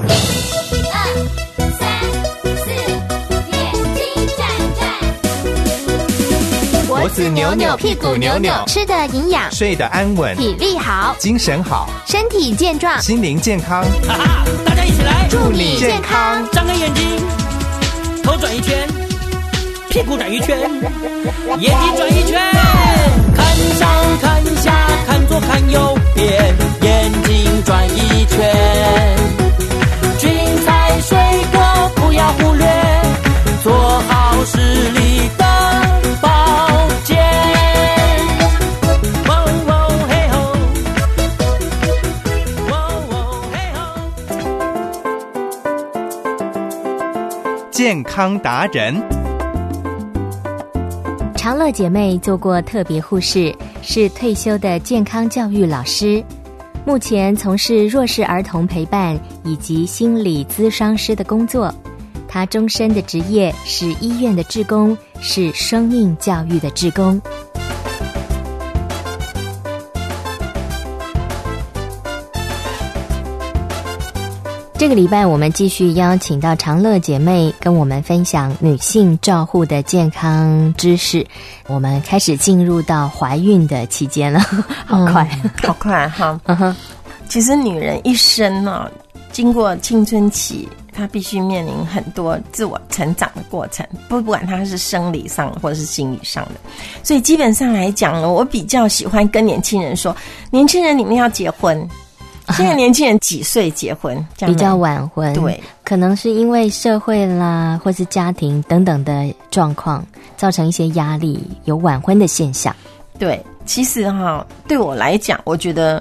脖子扭扭，屁股扭扭， 吃得营养， 睡得安稳， 体力好， 精神好， 身体健壮， 心灵健康。 哈哈，大家一起来， 祝你健康！ 张开眼睛，头转一圈，屁股转一圈，眼睛转一圈，看上看下，看左看右边，眼睛转一圈。菌菜水果不要忽略，做好视力的保健。喔喔嘿吼，喔喔嘿吼。 健康达人。 长乐姐妹做过特别护士，是退休的健康教育老师，目前从事弱势儿童陪伴以及心理咨商师的工作。她终身的职业是医院的志工，是生命教育的志工。这个礼拜我们继续邀请到长乐姐妹跟我们分享女性照护的健康知识。我们开始进入到怀孕的期间了，好快， 好快哈。其实女人一生呢，经过青春期，她必须面临很多自我成长的过程，不管她是生理上或者是心理上的。所以基本上来讲呢，我比较喜欢跟年轻人说，年轻人你们要结婚。现在年轻人几岁结婚？ 比较晚婚， 对， 可能是因为社会啦，或是家庭等等的状况，造成一些压力，有晚婚的现象。 对，其实对我来讲，我觉得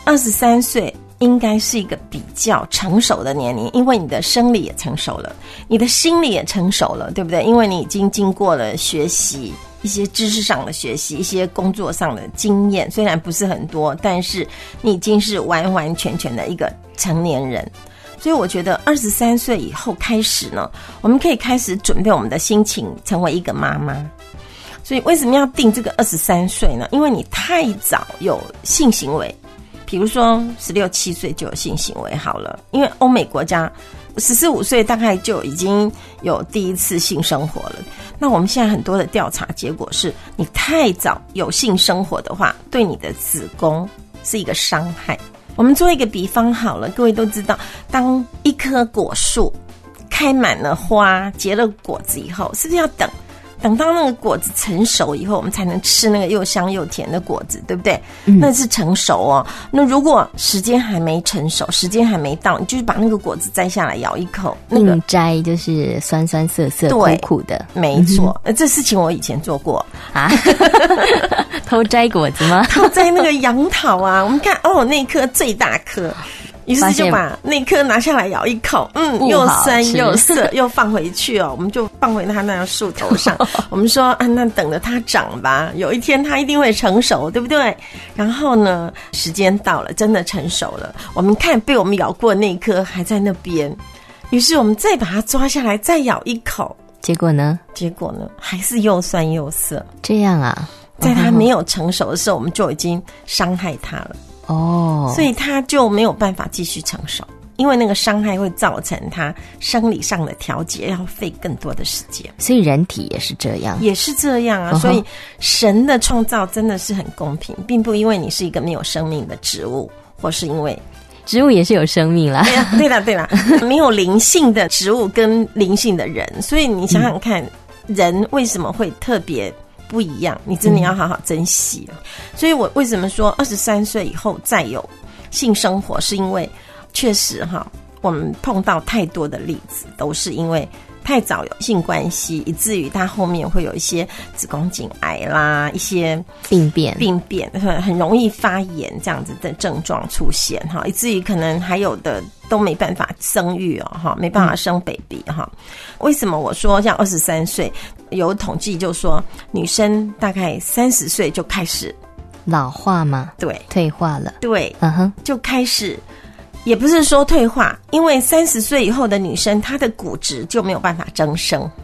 23岁应该是一个比较成熟的年龄，因为你的生理也成熟了，你的心理也成熟了，对不对？因为你已经经过了学习。一些知识上的学习，一些工作上的经验，虽然不是很多，但是你已经是完完全全的一个成年人。所以我觉得23岁以后开始呢，我们可以开始准备我们的心情，成为一个妈妈。所以为什么要定这个23岁呢？因为你太早有性行为，比如说16、17岁就有性行为好了，因为欧美国家14、15岁大概就已经有第一次性生活了。那我们现在很多的调查结果是，你太早有性生活的话，对你的子宫是一个伤害。我们做一个比方好了，各位都知道，当一棵果树开满了花，结了果子以后，是不是要等到那个果子成熟以后，我们才能吃那个又香又甜的果子，对不对？那是成熟哦。那如果时间还没成熟，时间还没到，你就是把那个果子摘下来咬一口，那个摘就是酸酸涩涩、苦苦的， 没错。这事情我以前做过啊，偷摘果子吗？ 偷摘那个杨桃啊，我们看那颗最大颗。于是就把那颗拿下来咬一口，又酸又涩，又放回去哦。我们就放回它那树头上。我们说那等着它长吧，有一天它一定会成熟，对不对？然后呢，时间到了，真的成熟了。我们看被我们咬过那颗还在那边，于是我们再把它抓下来，再咬一口。 结果呢， 还是又酸又涩。 这样啊， 在它没有成熟的时候，我们就已经伤害它了。所以他就没有办法继续成熟，因为那个伤害会造成他生理上的调节要费更多的时间。 所以人体也是这样啊。所以神的创造真的是很公平，并不因为你是一个没有生命的植物，或是因为植物也是有生命啦。 对啦，没有灵性的植物跟灵性的人，所以你想想看，人为什么会特别不一样，你真的要好好珍惜。所以我为什么说23岁以后再有性生活，是因为确实我们碰到太多的例子，都是因为太早有性关系，以至于它后面会有一些子宫颈癌啦，一些病变很容易发炎这样子的症状出现以至于可能还有的都没办法生育没办法生 baby 为什么我说像23岁有统计就说女生大概30岁就开始老化吗？ 对， 退化了。 对，就开始，也不是说退化，因为30岁以后的女生她的骨质就没有办法增生。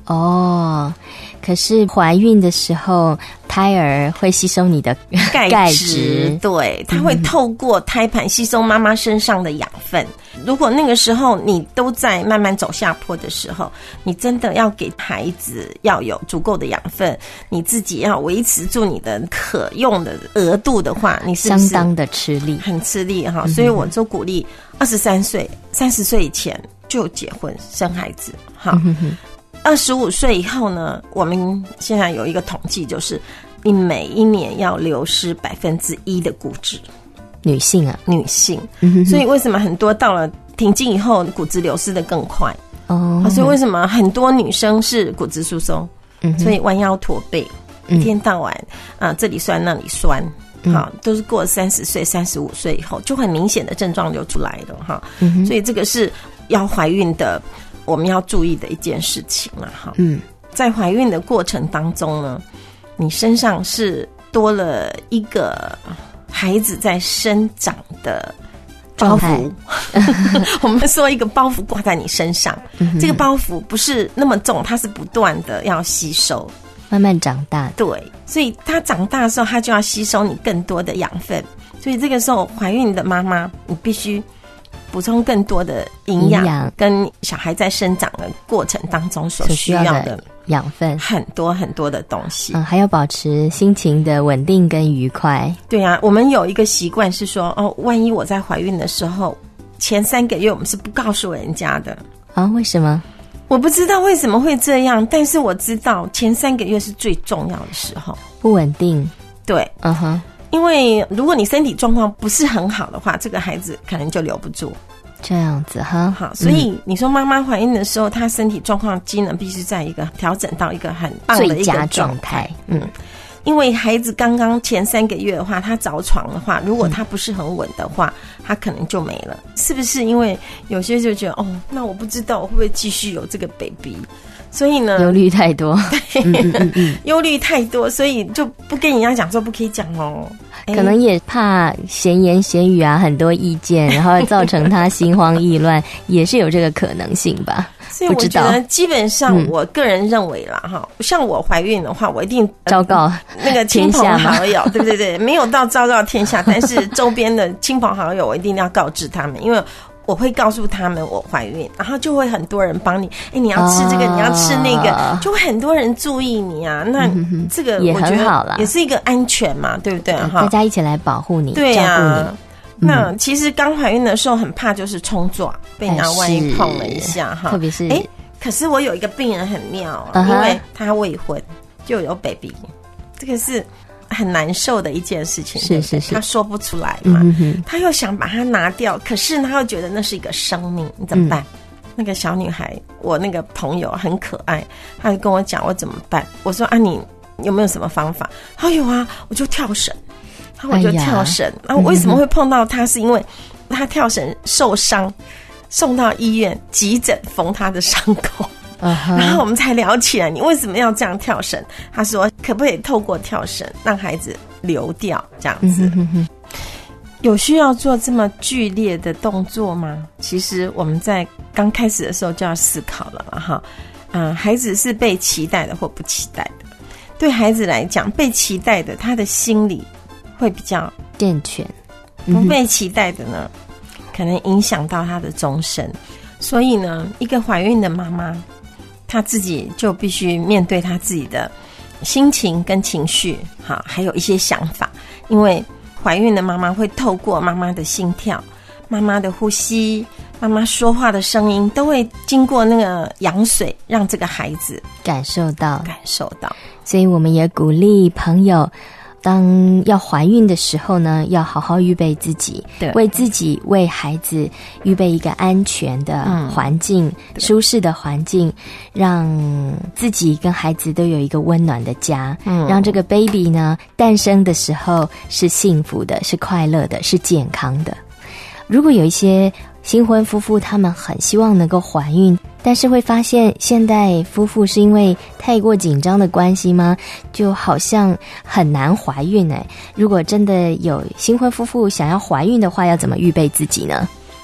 哦，可是怀孕的时候，胎儿会吸收你的钙质， 对，它会透过胎盘吸收妈妈身上的养分。如果那个时候你都在慢慢走下坡的时候，你真的要给孩子要有足够的养分，你自己要维持住你的可用的额度的话，你是不是相当的吃力， 很吃力哈？所以我就鼓励23岁、30岁以前就结婚生孩子，哈。25岁以后呢，我们现在有一个统计，就是你每一年要流失1%的骨质。 女性啊， 女性，所以为什么很多到了停经以后骨质流失的更快？哦，所以为什么很多女生是骨质疏松？所以弯腰驼背，一天到晚这里酸那里酸，好，都是过了30岁、35岁以后，就很明显的症状就出来了哈。所以这个是要怀孕的，我们要注意的一件事情了哈。在怀孕的过程当中呢，你身上是多了一个孩子在生长的包袱，我们说一个包袱挂在你身上，这个包袱不是那么重，它是不断的要吸收， 慢慢长大。 对，所以它长大的时候，它就要吸收你更多的养分。所以这个时候，怀孕的妈妈，你必须补充更多的营养，跟小孩在生长的过程当中所需要的养分， 很多很多的东西。 还要保持心情的稳定跟愉快。 对啊，我们有一个习惯是说，万一我在怀孕的时候，前3个月我们是不告诉人家的啊？为什么？ 我不知道为什么会这样，但是我知道前3个月是最重要的时候， 不稳定。 对，因为如果你身体状况不是很好的话，这个孩子可能就留不住。 这样子哈， 好，所以你说妈妈怀孕的时候，她身体状况机能必须在一个调整到一个很棒的一个状态。因为孩子刚刚前3个月的话，他着床的话，如果他不是很稳的话，他可能就没了。是不是？因为有些就觉得那我不知道我会不会继续有这个 baby， 所以呢， 忧虑太多， 忧虑太多，所以就不跟人家讲说不可以讲哦。 可能也怕闲言闲语啊，很多意见，然后造成他心慌意乱，也是有这个可能性吧。 所以我觉得基本上我个人认为啦像我怀孕的话，我一定昭告那个亲朋好友，对不对对，没有到昭告天下，但是周边的亲朋好友我一定要告知他们，因为我会告诉他们我怀孕，然后就会很多人帮你，你要吃这个，你要吃那个，就会很多人注意你啊。那这个我觉得也是一个安全嘛，对不对？ 大家一起来保护你， 对啊， 照顾你。 那其实刚怀孕的时候很怕就是冲撞，被人家万一碰了一下特别是可是我有一个病人很妙，因为他未婚就有 baby， 这个是很难受的一件事情，是他说不出来嘛，他又想把它拿掉，可是他又觉得那是一个生命，你怎么办？那个小女孩，我那个朋友很可爱，他就跟我讲我怎么办。我说你有没有什么方法？他有啊，我就跳绳。我就跳绳，为什么会碰到他？是因为他跳绳受伤，送到医院急诊缝他的伤口，然后我们才聊起来你为什么要这样跳绳。他说可不可以透过跳绳让孩子流掉这样子。有需要做这么剧烈的动作吗？其实我们在刚开始的时候就要思考了哈。孩子是被期待的或不期待的。对孩子来讲，被期待的他的心理会比较健全， 不被期待的呢，可能影响到她的终身。所以呢，一个怀孕的妈妈，她自己就必须面对她自己的心情跟情绪，还有一些想法。因为怀孕的妈妈会透过妈妈的心跳、妈妈的呼吸、妈妈说话的声音，都会经过那个羊水，让这个孩子感受到。 所以我们也鼓励朋友，当要怀孕的时候呢，要好好预备自己，为自己为孩子预备一个安全的环境，舒适的环境，让自己跟孩子都有一个温暖的家，让这个 baby 呢诞生的时候是幸福的，是快乐的，是健康的。如果有一些新婚夫妇，他们很希望能够怀孕，但是会发现现代夫妇是因为太过紧张的关系吗？就好像很难怀孕如果真的有新婚夫妇想要怀孕的话，要怎么预备自己呢？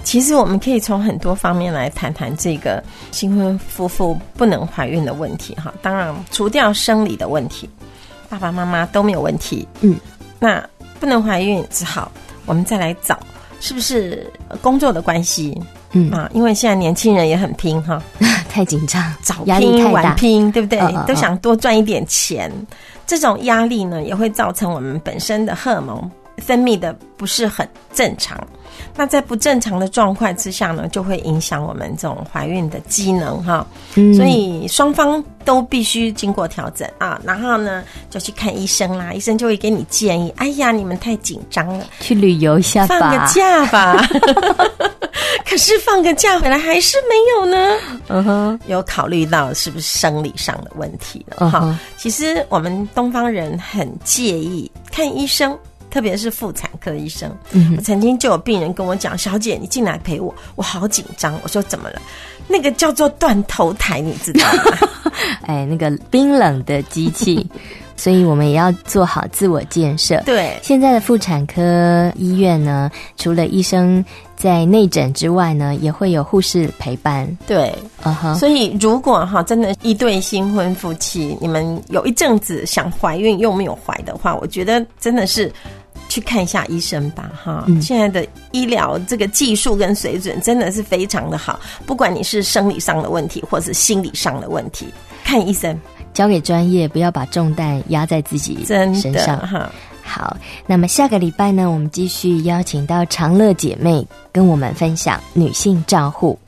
其实我们可以从很多方面来谈谈这个新婚夫妇不能怀孕的问题哈。当然，除掉生理的问题，爸爸妈妈都没有问题。那不能怀孕，只好我们再来找是不是工作的关系。因为现在年轻人也很拼哈， 太紧张， 早压力拼太大晚拼，对不对？都想多赚一点钱，这种压力呢，也会造成我们本身的荷尔蒙分泌的不是很正常。那在不正常的状况之下呢，就会影响我们这种怀孕的机能哈。所以双方都必须经过调整啊，然后呢就去看医生啦，医生就会给你建议，哎呀，你们太紧张了， 去旅游一下吧， 放个假吧。可是放个假回来还是没有呢。有考虑到是不是生理上的问题了。其实我们东方人很介意看医生，特别是妇产科医生。我曾经就有病人跟我讲，小姐你进来陪我，我好紧张。我说怎么了？那个叫做断头台，你知道吗？ 那个冰冷的机器。所以我们也要做好自我建设。 对， 现在的妇产科医院呢，除了医生在内诊之外呢，也会有护士陪伴。 对，所以如果真的一对新婚夫妻，你们有一阵子想怀孕又没有怀的话，我觉得真的是去看一下医生吧哈。现在的医疗这个技术跟水准真的是非常的好，不管你是生理上的问题或是心理上的问题，看医生。 交给专业，不要把重担压在自己身上。好，那么下个礼拜呢，我们继续邀请到长乐姐妹跟我们分享女性照护。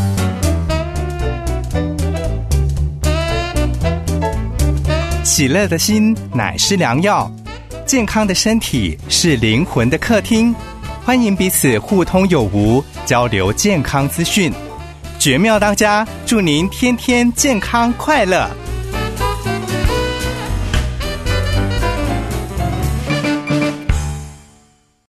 喜乐的心乃是良药，健康的身体是灵魂的客厅。欢迎彼此互通有无，交流健康资讯。绝妙当家，祝您天天健康快乐。